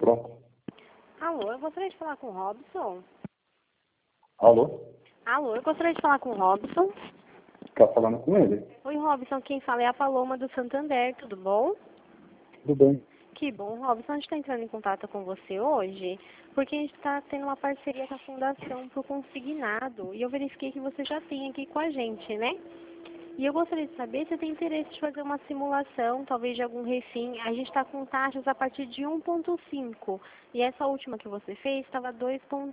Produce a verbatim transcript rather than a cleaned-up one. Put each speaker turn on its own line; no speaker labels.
pronto.
Alô, eu gostaria de falar com o Robson.
Alô?
Alô, eu gostaria de falar com o Robson.
Tá falando com ele?
Oi, Robson, quem fala é a Paloma do Santander, tudo bom?
Tudo bem.
Que bom, Robson, a gente está entrando em contato com você hoje, porque a gente está tendo uma parceria com a Fundação pro Consignado, e eu verifiquei que você já tem aqui com a gente, né? E eu gostaria de saber se você tem interesse de fazer uma simulação, talvez de algum refim. A gente está com taxas a partir de um ponto cinco, e essa última que você fez estava dois ponto